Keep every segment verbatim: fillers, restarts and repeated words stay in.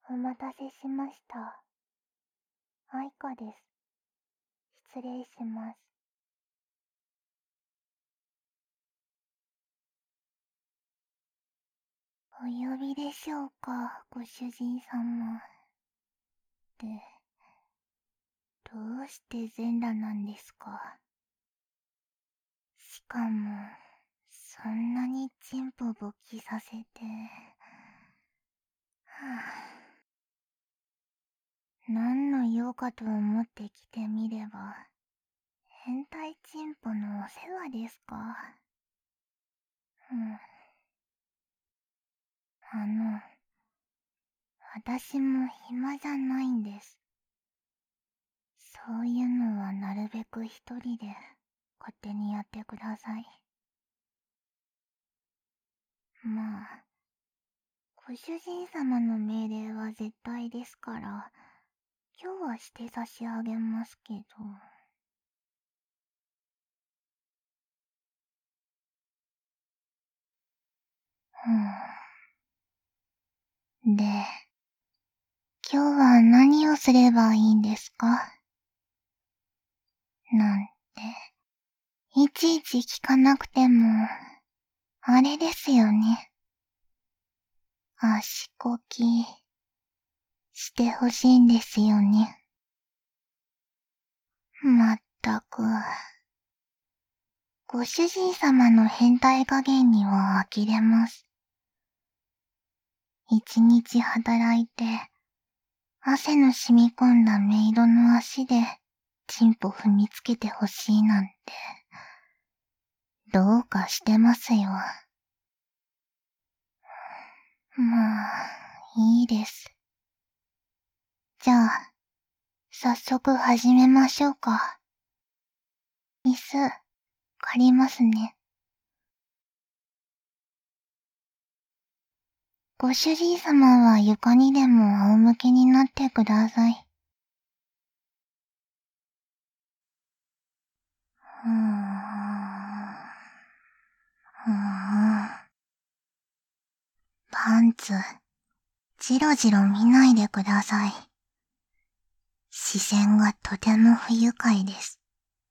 お待たせしました。愛花です。失礼します。お呼びでしょうか、ご主人様。で、どうして全裸なんですか？しかも、そんなにチンポ勃起させて。はぁ。何の用かと思って来てみれば、変態チンポのお世話ですか？うん。あの、私も暇じゃないんです。そういうのはなるべく一人で勝手にやってください。まあ、ご主人様の命令は絶対ですから、今日はして差し上げますけど。うん。で、今日は何をすればいいんですか？なんて、いちいち聞かなくても、あれですよね。足こき、してほしいんですよね。まったく。ご主人様の変態加減には呆れます。一日働いて、汗の染み込んだメイドの足で、チンポ踏みつけてほしいなんて、どうかしてますよ。まあ、いいです。じゃあ、早速始めましょうか。椅子、借りますね。ご主人様は床にでも仰向けになってください。うーん。うーん。パンツ、じろじろ見ないでください。視線がとても不愉快です。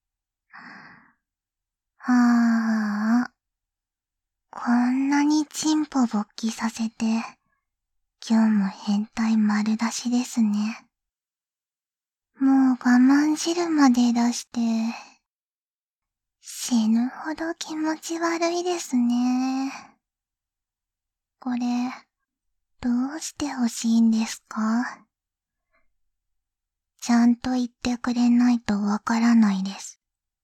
ああ、こんなにチンポ勃起させて、今日も変態丸出しですね。もう我慢汁まで出して、死ぬほど気持ち悪いですね。これ、どうしてほしいんですか？ちゃんと言ってくれないとわからないです。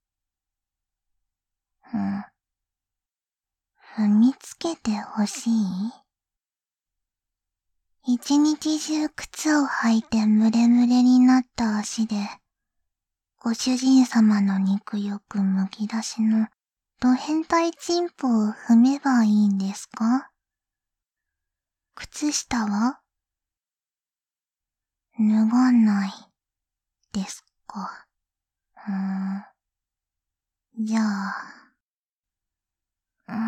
うん。踏みつけてほしい？一日中靴を履いてムレムレになった足で、ご主人様の肉欲むき出しのド変態チンポを踏めばいいんですか？靴下は脱がないですか？うーん。じゃあ、うん、うん、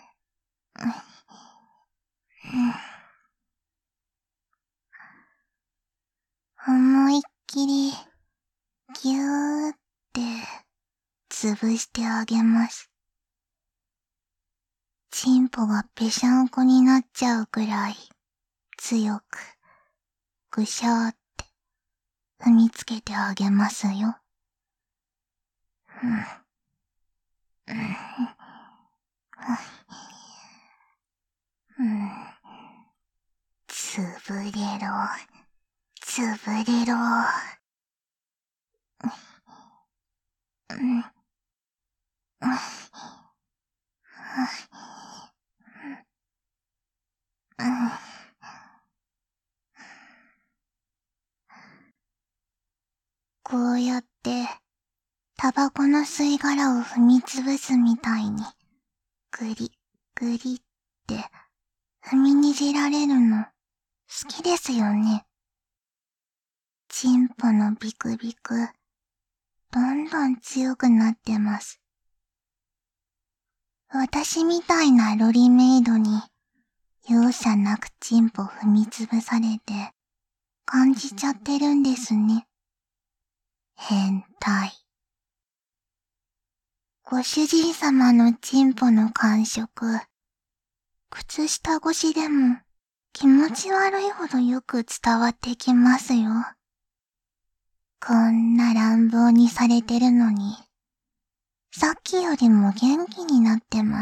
うん、思いっきり、ぎゅーって潰してあげます。チンポがぺしゃんこになっちゃうくらい強く、ぐしゃーって踏みつけてあげますよ。うん、うん、うん、つぶれろ、つぶれろ。うん、うん、うん。こうやって、タバコの吸い殻を踏みつぶすみたいに、ぐり、ぐりって、踏みにじられるの、好きですよね。チンポのビクビク、どんどん強くなってます。私みたいなロリメイドに、容赦なくチンポ踏みつぶされて、感じちゃってるんですね。変態。ご主人様のチンポの感触、靴下越しでも気持ち悪いほどよく伝わってきますよ。こんな乱暴にされてるのに、さっきよりも元気になってます。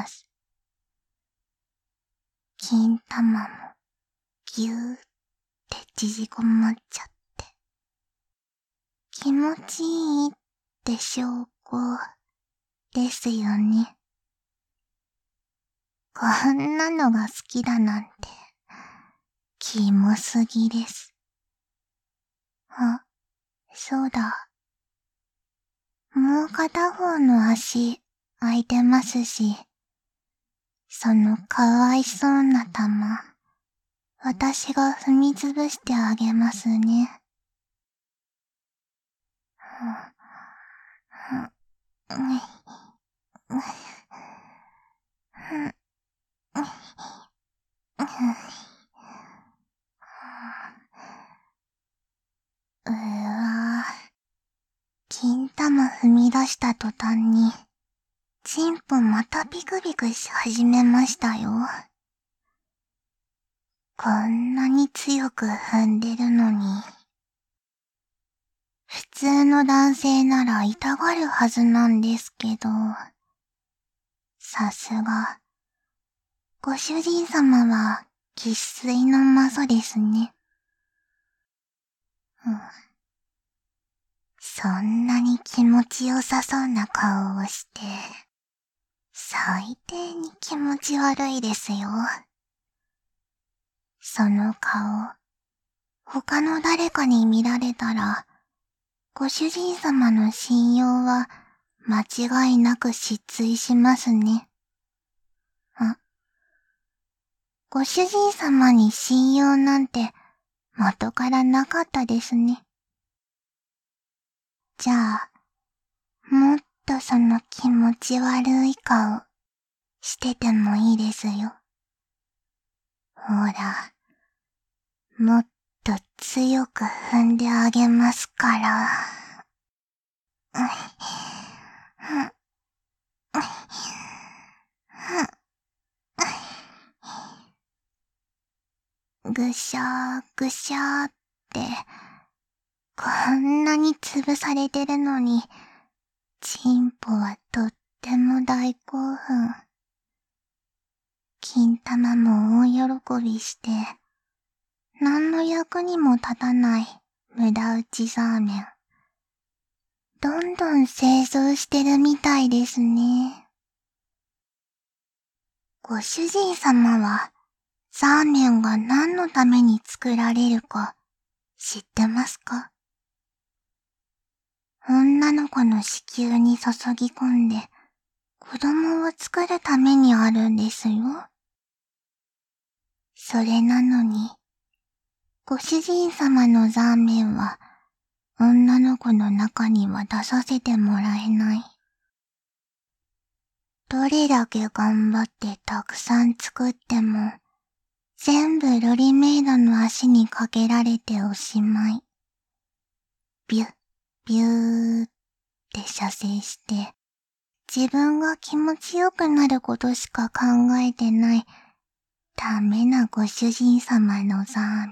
金玉もぎゅーって縮こまっちゃって。気持ちいいって証拠ですよね。こんなのが好きだなんて、キモすぎです。あ、そうだ。もう片方の足、空いてますし、そのかわいそうな玉、私が踏みつぶしてあげますね。うわぁ、金玉踏み出した途端に、チンポまたビクビクし始めましたよ。こんなに強く踏んでるのに。普通の男性なら痛がるはずなんですけど、さすが、ご主人様は生粋の魔女ですね。うん。そんなに気持ちよさそうな顔をして、最低に気持ち悪いですよ。その顔、他の誰かに見られたら、ご主人様の信用は間違いなく失墜しますね。あ、ご主人様に信用なんて元からなかったですね。じゃあ、もっとその気持ち悪い顔しててもいいですよ。ほら、もっと強く踏んであげますから。ぐしゃーぐしゃーって、こんなに潰されてるのに、チンポはとっても大興奮。金玉も大喜びして、何の役にも立たない無駄打ちザーメン。どんどん製造してるみたいですね。ご主人様は、ザーメンが何のために作られるか知ってますか？女の子の子宮に注ぎ込んで子供を作るためにあるんですよ。それなのに、ご主人様のザーメンは女の子の中には出させてもらえない。どれだけ頑張ってたくさん作っても、全部ロリメイドの足にかけられておしまい。ビュッ、ビューって射精して、自分が気持ちよくなることしか考えてない、ダメなご主人様のザーメン。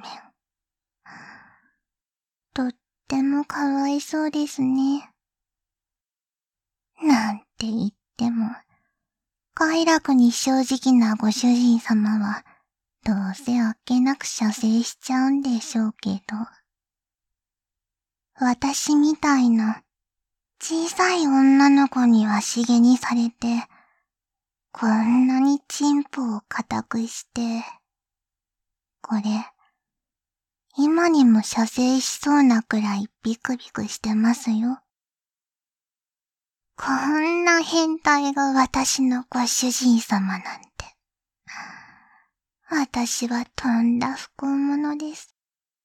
とってもかわいそうですね。なんて言っても、快楽に正直なご主人様は、どうせあっけなく射精しちゃうんでしょうけど。私みたいな、小さい女の子にはしげにされて、こんなにチンポを固くして、これ、今にも射精しそうなくらいビクビクしてますよ。こんな変態が私のご主人様なんて。私はとんだ不幸者です。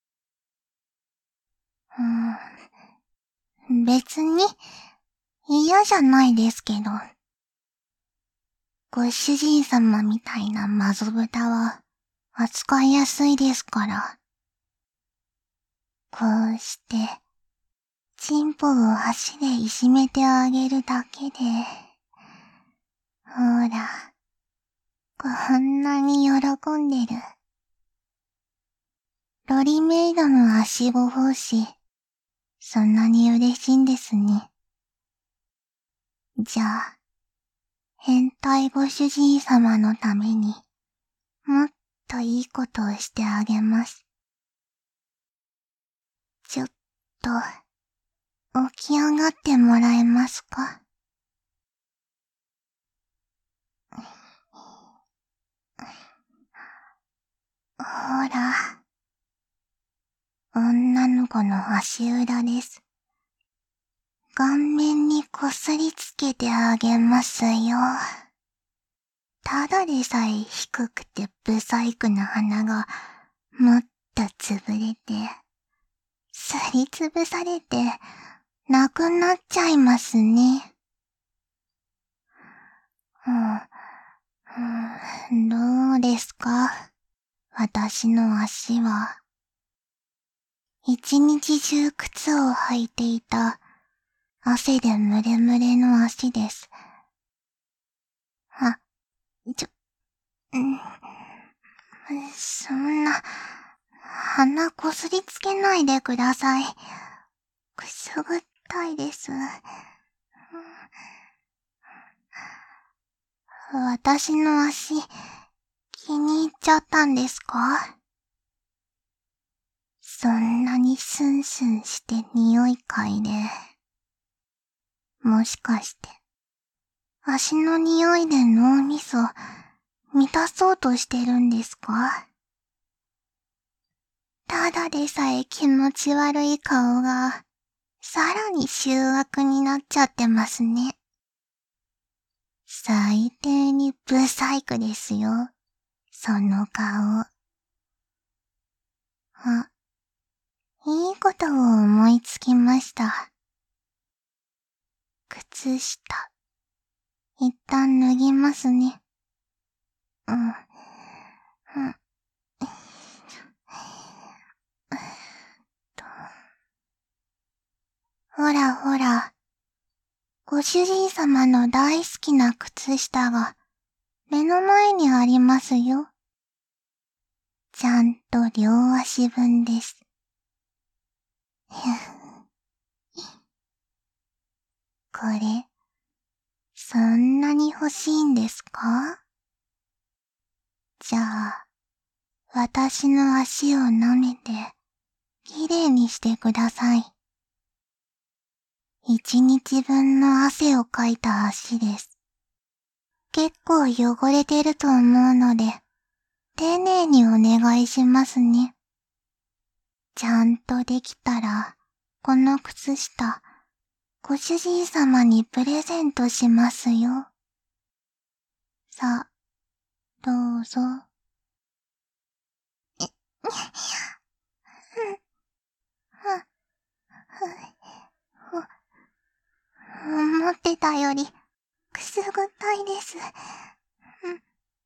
うん、別に嫌じゃないですけど、ご主人様みたいなマゾ豚は扱いやすいですから。こうして、チンポを足でいじめてあげるだけで、ほら、こんなに喜んでる。ロリメイドの足ご奉仕、そんなに嬉しいんですね。じゃあ、変態ご主人様のために、もっといいことをしてあげます。ちょっと、起き上がってもらえますか？ほら、女の子の足裏です。顔面にこすりつけてあげますよ。ただでさえ低くてブサイクな鼻がもっとつぶれて、すりつぶされてなくなっちゃいますね。うん、うん、どうですか？私の足は。一日中靴を履いていた汗でムレムレの足です。あ、ちょ、うん、そんな、鼻こすりつけないでください。くすぐったいです。私の足、気に入っちゃったんですか？そんなにスンスンして匂い嗅いで。もしかして、足の匂いで脳みそ、満たそうとしてるんですか？ただでさえ気持ち悪い顔が、さらに醜悪になっちゃってますね。最低にブサイクですよ。その顔。あ、いいことを思いつきました。靴下。一旦脱ぎますね。うん。うん。ほらほら。ご主人様の大好きな靴下が目の前にありますよ。ちゃんと両足分です。これ、そんなに欲しいんですか？じゃあ、私の足を舐めて、きれいにしてください。一日分の汗をかいた足です。結構汚れてると思うので、丁寧にお願いしますね。ちゃんとできたら、この靴下、ご主人様にプレゼントしますよ。さあ、どうぞ。思ってたより、くすぐったいです。うん、うん。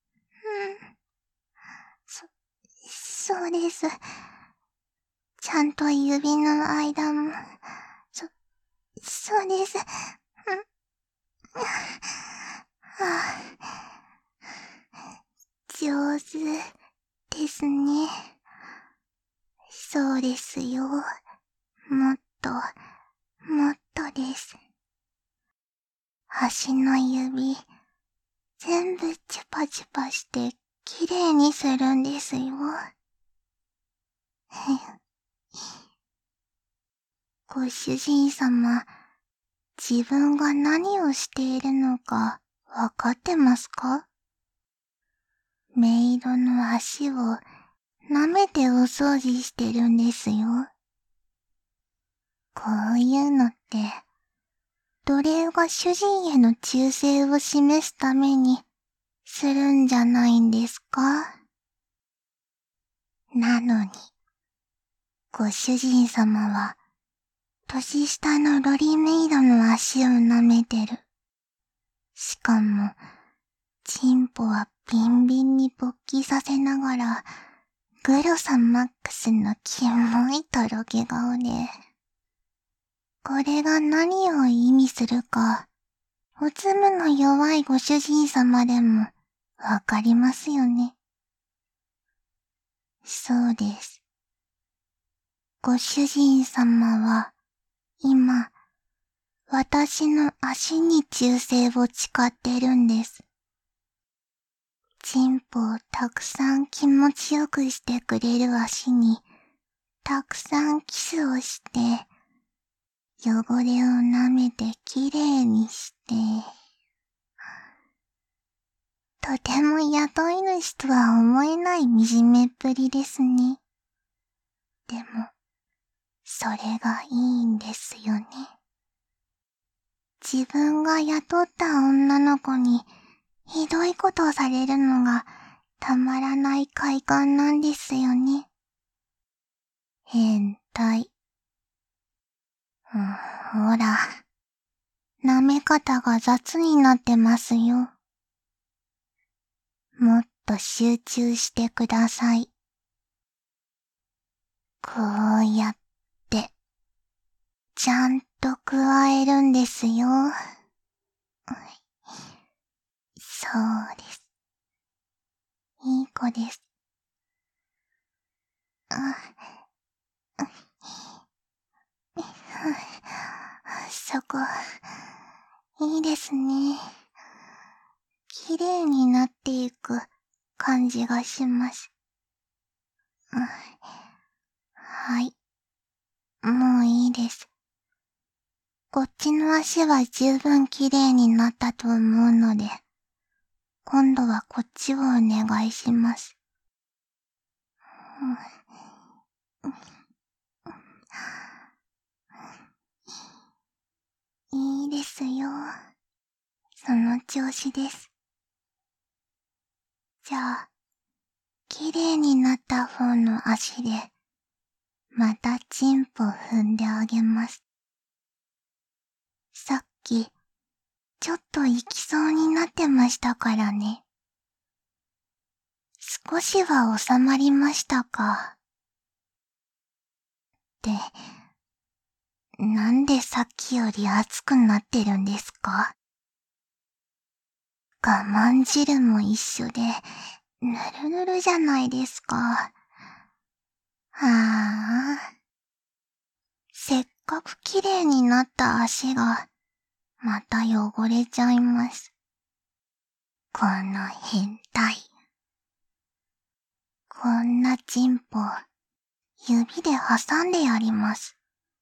そ、そうです。ちゃんと指の間も、そ、そうです。うん。はぁ、上手ですね。そうですよ。もっと、もっとです。足の指、全部チュパチュパしてきれいにするんですよ。ご主人様、自分が何をしているのかわかってますか？メイドの足を舐めてお掃除してるんですよ。こういうのって、奴隷が主人への忠誠を示すためにするんじゃないんですか？なのに、ご主人様は、年下のロリメイドの足を舐めてる。しかも、チンポはビンビンに勃起させながら、グロさマックスのキモいとろけ顔で、これが何を意味するか、おつむの弱いご主人様でもわかりますよね。そうです。ご主人様は、今、私の足に忠誠を誓ってるんです。チンポをたくさん気持ちよくしてくれる足に、たくさんキスをして、汚れを舐めてきれいにして、とても雇い主とは思えない惨めっぷりですね。でも、それがいいんですよね。自分が雇った女の子にひどいことをされるのがたまらない快感なんですよね。変態。うん、ほら、舐め方が雑になってますよ。もっと集中してください。こうやって、ちゃんと加えるんですよ。そうです。いい子です。あ、そこ、いいですね。綺麗になっていく感じがします。はい。もういいです。こっちの足は十分綺麗になったと思うので、今度はこっちをお願いします。いいですよ。その調子です。じゃあ、綺麗になった方の足で、またチンポ踏んであげます。さっき、ちょっと行きそうになってましたからね。少しは収まりましたか。で、なんでさっきより熱くなってるんですか？我慢汁も一緒で、ぬるぬるじゃないですか。はあ。せっかく綺麗になった足が、また汚れちゃいます。この変態。こんなチンポ、指で挟んでやります。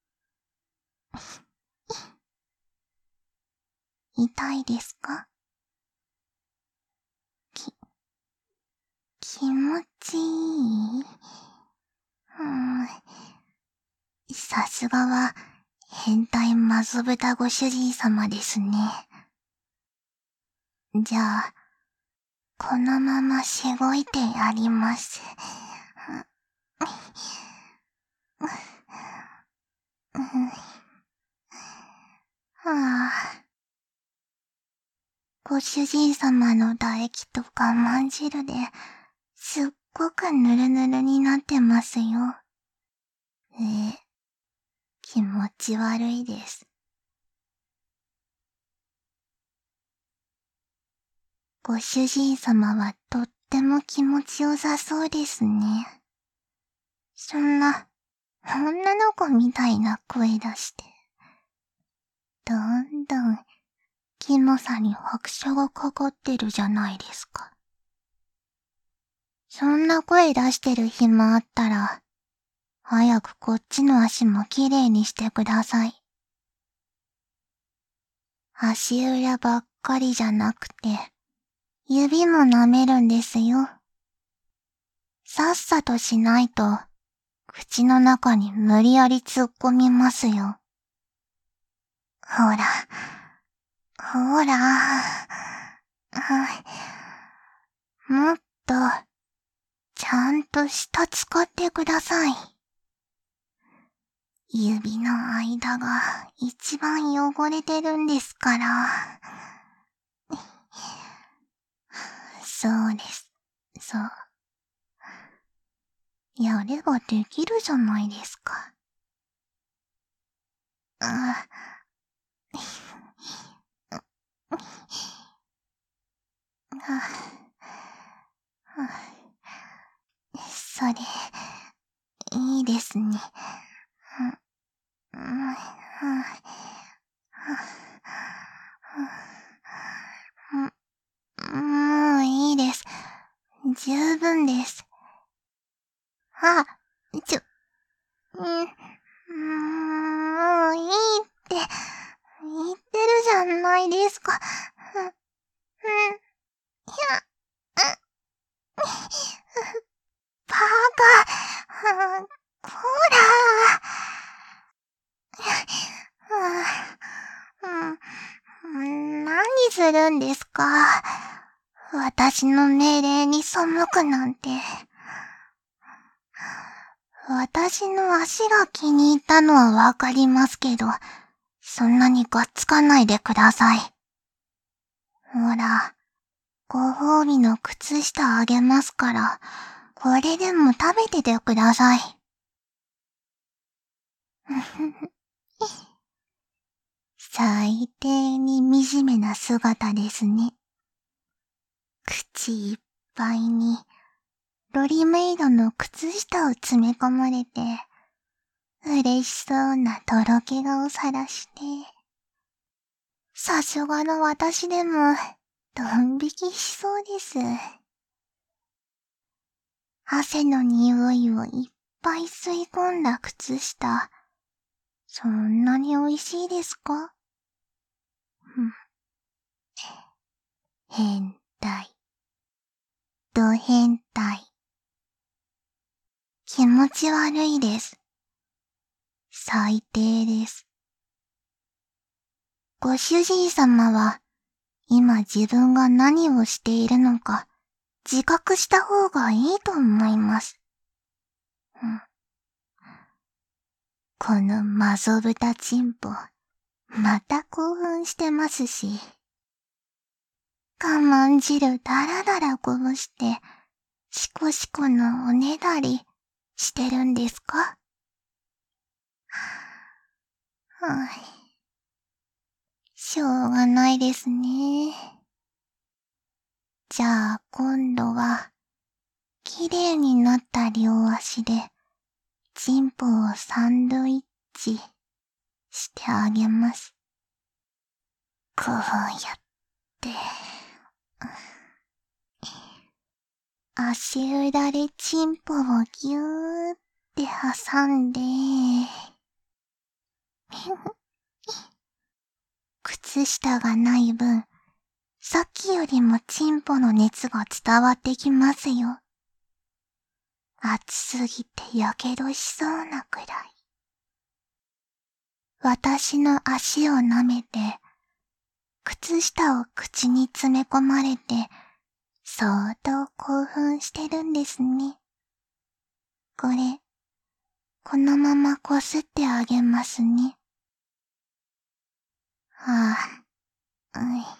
痛いですか？き、気持ちいい？うーん。さすがは、変態マゾ豚ご主人様ですね。じゃあ、このまましごいてやります。はあ。ご主人様の唾液と我慢汁で、すっごくぬるぬるになってますよ。ええ、気持ち悪いです。ご主人様はとっても気持ちよさそうですね。そんな、女の子みたいな声出して。どんどん、キモさに拍車がかかってるじゃないですか。そんな声出してる暇あったら、早くこっちの足もきれいにしてください。足裏ばっかりじゃなくて、指も舐めるんですよ。さっさとしないと、口の中に無理やり突っ込みますよ。ほら、ほら、もっと、ちゃんと下使ってください。指の間が一番汚れてるんですから。 そうです。そう。やればできるじゃないですか。あ、それ、いいですね。うん、もういいです。十分です。あ、ちょ、うん、もういいって、言ってるじゃないですか。うん、うん、いや、バカ、こらうん、何するんですか？私の命令に背くなんて。私の足が気に入ったのはわかりますけど、そんなにがっつかないでください。ほら、ご褒美の靴下あげますから、これでも食べててください。最低に惨めな姿ですね。口いっぱいに、ロリメイドの靴下を詰め込まれて、嬉しそうなとろけ顔さらして、さすがの私でも、ドン引きしそうです。汗の匂いをいっぱい吸い込んだ靴下、そんなに美味しいですか？変態。ド変態。気持ち悪いです。最低です。ご主人様は、今自分が何をしているのか、自覚した方がいいと思います。うん、このマゾブタチンポ、また興奮してますし、我慢汁だらだらこぼして、シコシコのおねだりしてるんですか？はい。しょうがないですね。じゃあ今度は、綺麗になった両足で、チンポをサンドイッチしてあげます。こうやって、足裏でチンポをぎゅーって挟んで、靴下がない分、さっきよりもチンポの熱が伝わってきますよ。暑すぎてやけどしそうなくらい。私の足を舐めて、靴下を口に詰め込まれて、相当興奮してるんですね。これ、このままこすってあげますね。はあ、うい、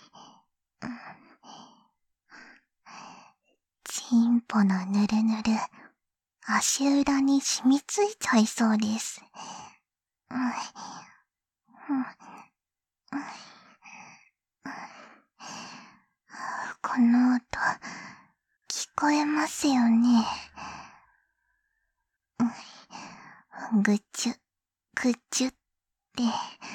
チンポのぬるぬる、足裏に染みついちゃいそうです。うんうんこの音、聞こえますよね。ぐちゅ、ぐちゅって、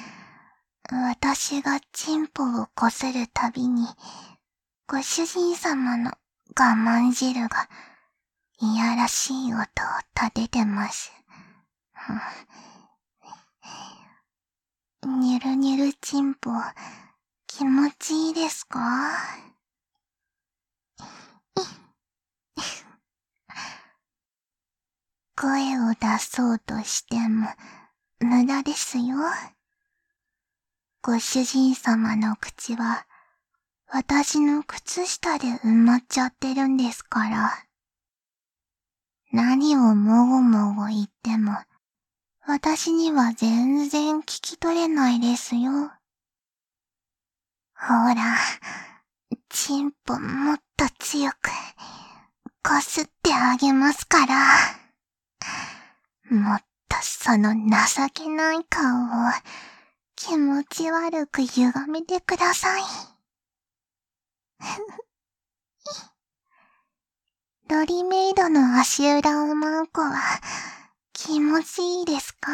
私がチンポをこするたびに、ご主人様の我慢汁が、いやらしい音を立ててます。にゅるにゅるチンポ、気持ちいいですか？声を出そうとしても、無駄ですよ。ご主人様の口は、私の靴下で埋まっちゃってるんですから。何をもごもご言っても、私には全然聞き取れないですよ。ほら、 チンポもっと強く、こすってあげますから。もっとその情けない顔を気持ち悪く歪めてください。ロリメイドの足裏を舞う子は気持ちいいですか？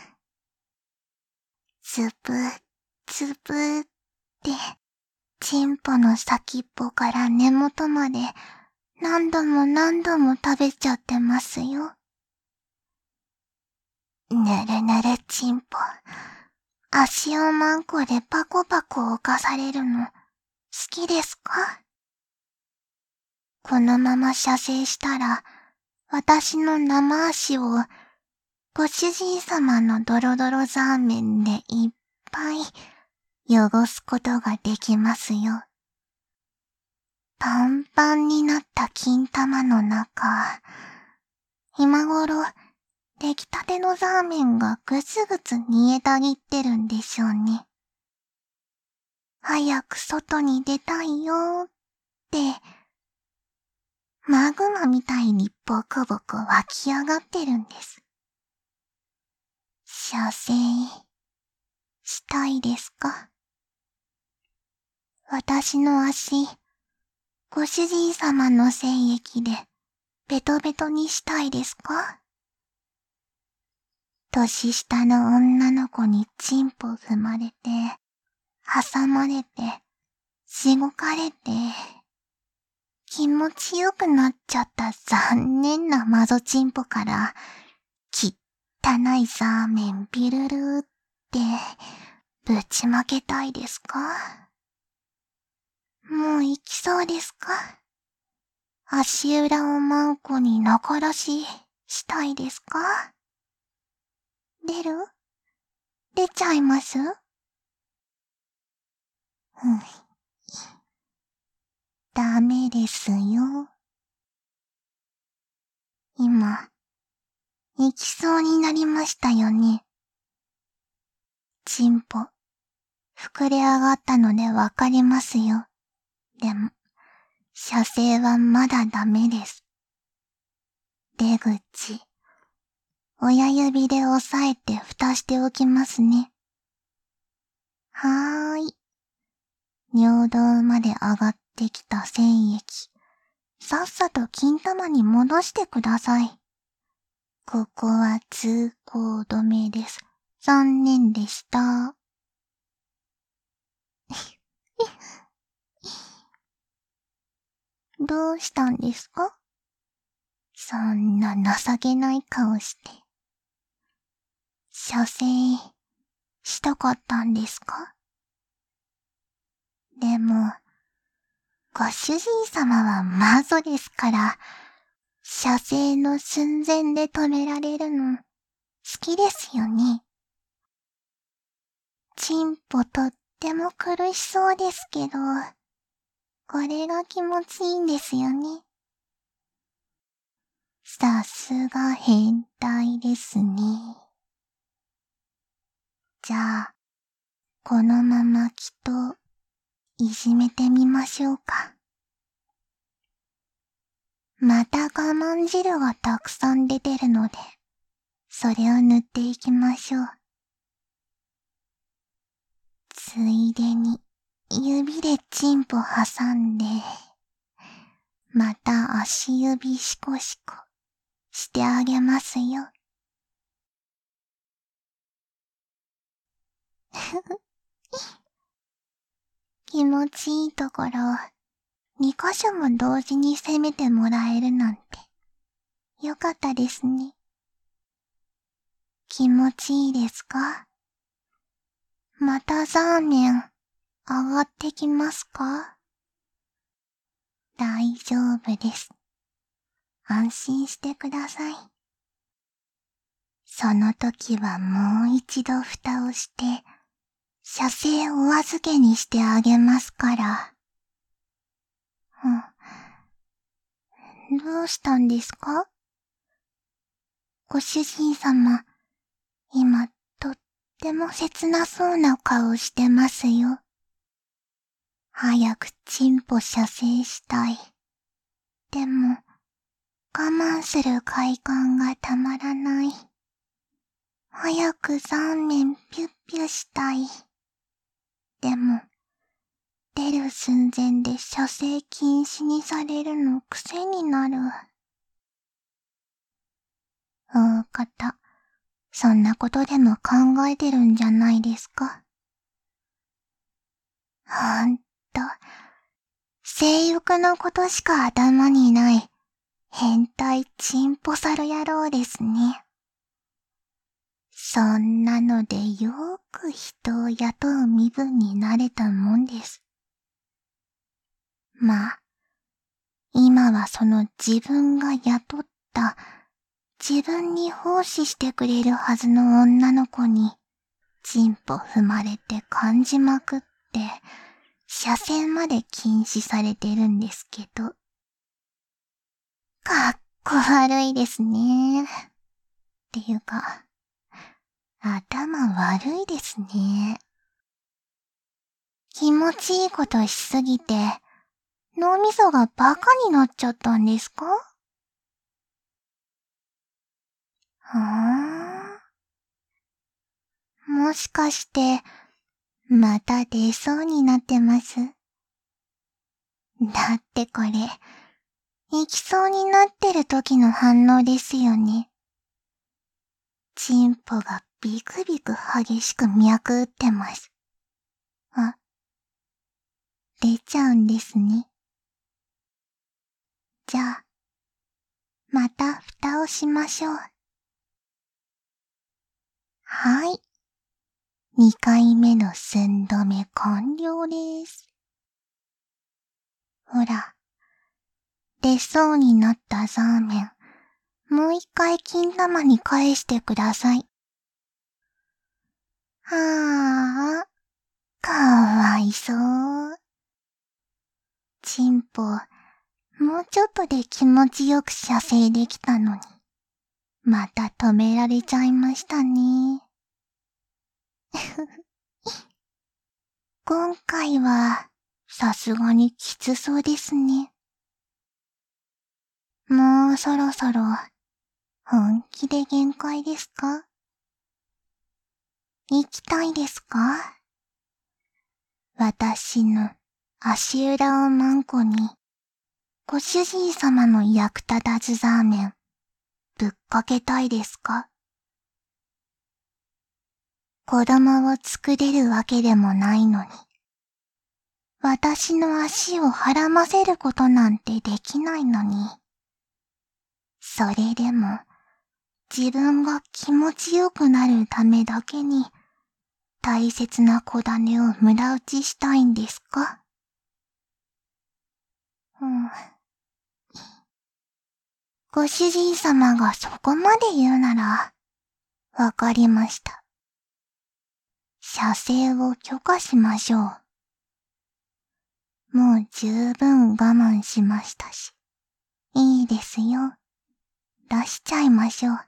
つぶ、つぶって、チンポの先っぽから根元まで何度も何度も食べちゃってますよ。ぬるぬるチンポ、足をマンコでパコパコ犯されるの好きですか？このまま射精したら、私の生足をご主人様のドロドロザーメンでいっぱい汚すことができますよ。パンパンになった金玉の中、今頃、出来たてのザーメンがぐつぐつ煮えたぎってるんでしょうね。早く外に出たいよーって、マグマみたいにボコボコ湧き上がってるんです。射精、したいですか？私の足、ご主人様の精液でベトベトにしたいですか？年下の女の子にチンポ踏まれて、挟まれて、しごかれて、気持ちよくなっちゃった残念なマゾチンポから、きったないザーメンビルルーって、ぶちまけたいですか？もう行きそうですか？足裏をマンコに残らし、したいですか？出る？出ちゃいます？うん。ダメですよ。今、行きそうになりましたよね。チンポ、膨れ上がったのでわかりますよ。でも、射精はまだダメです。出口、親指で押さえて蓋しておきますね。はーい。尿道まで上がってきた精液、さっさと金玉に戻してください。ここは通行止めです。残念でした。どうしたんですか？そんな情けない顔して。射精、したかったんですか？でも、ご主人様はマゾですから、射精の寸前で止められるの、好きですよね。チンポとっても苦しそうですけど、これが気持ちいいんですよね。さすが変態ですね。じゃあ、このままきっと、いじめてみましょうか。また我慢汁がたくさん出てるので、それを塗っていきましょう。ついでに、指でチンポ挟んで、また足指シコシコしてあげますよ。気持ちいいところをに箇所も同時に攻めてもらえるなんて、よかったですね。気持ちいいですか？またザーメン、上がってきますか？大丈夫です。安心してください。その時はもう一度蓋をして、射精お預けにしてあげますから。うん。どうしたんですか？ご主人様、今、とっても切なそうな顔してますよ。 早くチンポ射精したい。でも、我慢する快感がたまらない。早くザーメンピュッピュしたい。でも、出る寸前で射精禁止にされるの癖になる。大方、そんなことでも考えてるんじゃないですか。ほんと、性欲のことしか頭にない変態チンポサル野郎ですね。そんなのでよーく人を雇う身分になれたもんです。まあ、今はその自分が雇った自分に奉仕してくれるはずの女の子にチンポ踏まれて感じまくって射精まで禁止されてるんですけど。かっこ悪いですね。っていうか、頭悪いですね。気持ちいいことしすぎて、脳みそがバカになっちゃったんですか？はぁ。もしかして、また出そうになってます？だってこれ、行きそうになってる時の反応ですよね。チンポがビクビク激しく脈打ってます。あ、出ちゃうんですね。じゃあ、また蓋をしましょう。はい。二回目の寸止め完了です。ほら、出そうになったザーメン、もう一回金玉に返してください。はあ、かわいそう。チンポ、もうちょっとで気持ちよく射精できたのに、また止められちゃいましたね。今回は、さすがにきつそうですね。もうそろそろ、本気で限界ですか？行きたいですか？私の足裏をマンコに、ご主人様の役立たずザーメン、ぶっかけたいですか？子供を作れるわけでもないのに、私の足を孕ませることなんてできないのに、それでも、自分が気持ちよくなるためだけに、大切な子種を無駄打ちしたいんですか？うん。ご主人様がそこまで言うなら、わかりました。射精を許可しましょう。もう十分我慢しましたし、いいですよ。出しちゃいましょう。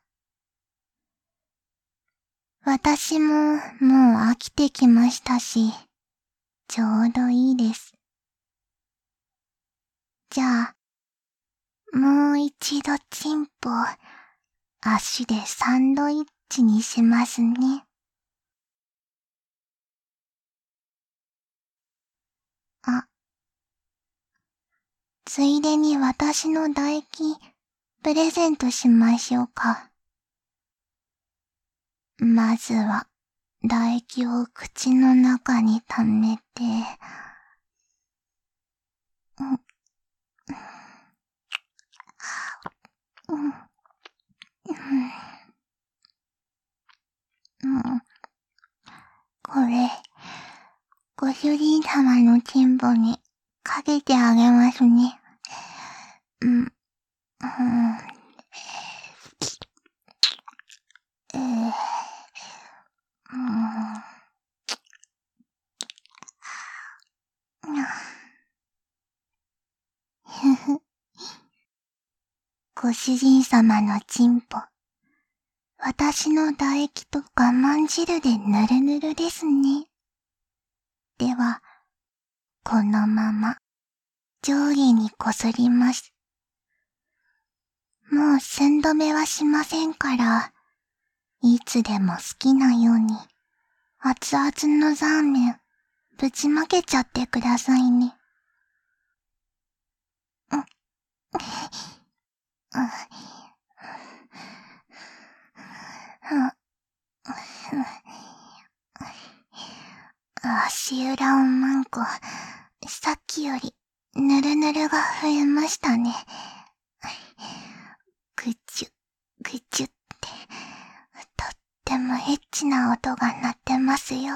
私ももう飽きてきましたし、ちょうどいいです。じゃあ、もう一度チンポ、足でサンドイッチにしますね。あ、ついでに私の唾液、プレゼントしましょうか。まずは、唾液を口の中に溜めて、うん、うん、うん、これ、ご主人様のチンポにかけてあげますね。うん、うん、えー、うん、ふふ。ご主人様のチンポ、私の唾液と我慢汁でぬるぬるですね。では、 このまま上下にこすります。もう寸止めはしませんから、いつでも好きなように熱々のザーメンぶちまけちゃってくださいね。う、う、足裏をマンコ、さっきよりぬるぬるが増えましたね。ぐちゅ、ぐちゅって、とってもエッチな音が鳴ってますよ。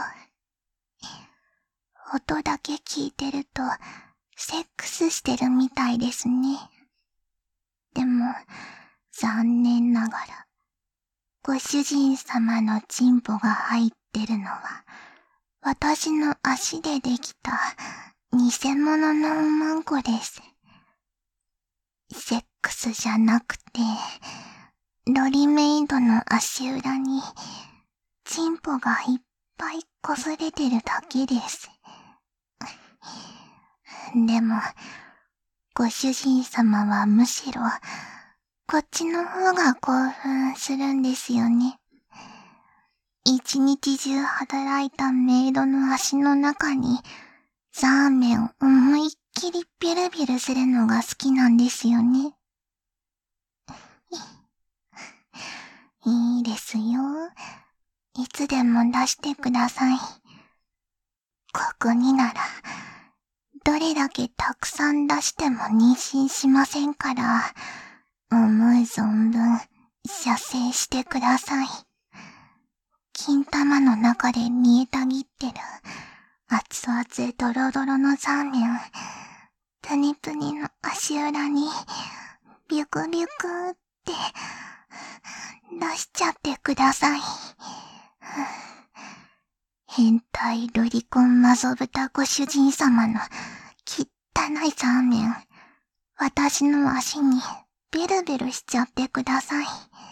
音だけ聞いてると、セックスしてるみたいですね。でも、残念ながら、ご主人様のチンポが入ってるのは、私の足でできた偽物のおまんこです。セックスじゃなくて、ロリメイドの足裏に、チンポがいっぱい擦れてるだけです。でも、ご主人様はむしろ、こっちの方が興奮するんですよね。一日中働いたメイドの足の中に、ザーメンを思いっきりビルビルするのが好きなんですよね。いいですよ。いつでも出してください。ここになら、どれだけたくさん出しても妊娠しませんから、思う存分、射精してください。金玉の中で煮えたぎってる、熱々ドロドロのザーメン、プニプニの足裏に、ビュクビュクって、出しちゃってください。変態ロリコンマゾ豚ご主人様の汚いザーメン、私の足にビルビルしちゃってください。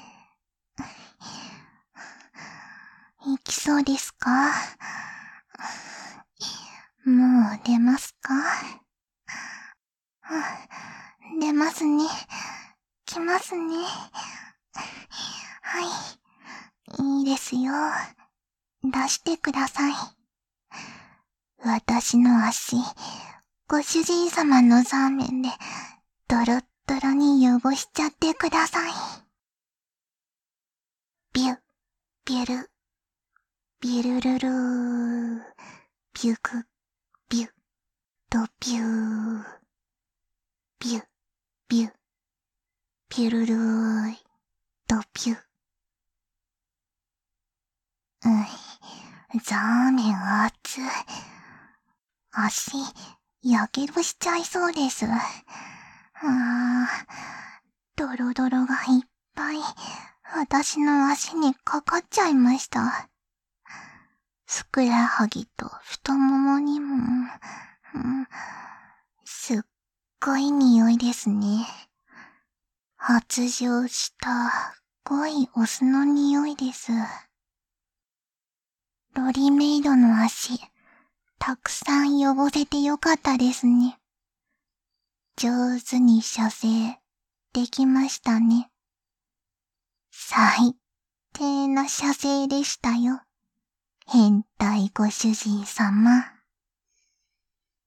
行きそうですか？もう出ますか？出ますね。来ますね。はい。いいですよ。出してください。私の足、ご主人様のザーメンで、ドロッドロに汚しちゃってください。ビュ、ビュル、ビルルルー、ビュク、ビュ、とビュー、ビュ、ビュ、ビルルーイ、とビュ。うん、ザーメン熱い。足、やけどしちゃいそうです。あー、ドロドロがいっぱい、私の足にかかっちゃいました。ふくらはぎと太ももにも、うん、すっごい匂いですね。発情した濃いお酢の匂いです。ロリメイドの足、たくさん汚せてよかったですね。上手に射精できましたね。最低な射精でしたよ。変態ご主人様。